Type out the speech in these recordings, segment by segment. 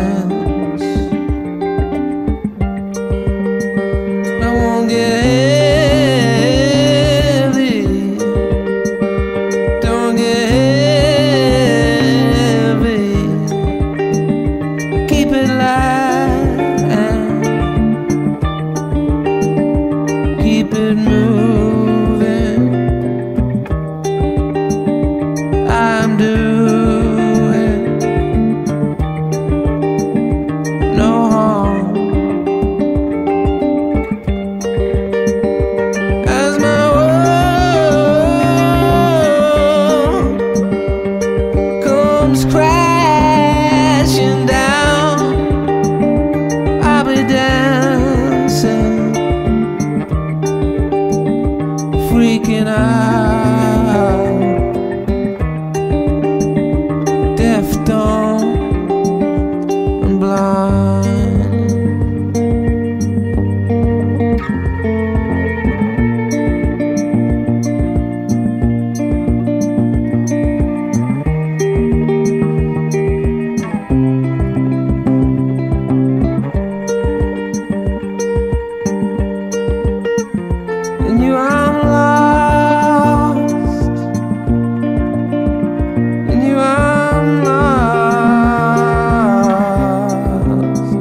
sense. I won't get heavy. Don't get heavy. Keep it light and keep it moving. I'm doing no harm as my world comes crashing down. I'll be dancing, freaking out, deaf, dumb, and blind. And you, I'm lost. And you, I'm lost.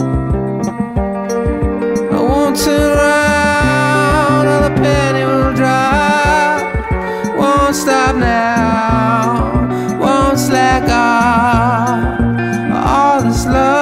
I won't turn around, or the penny will drop. Won't stop now, won't slack off. All this love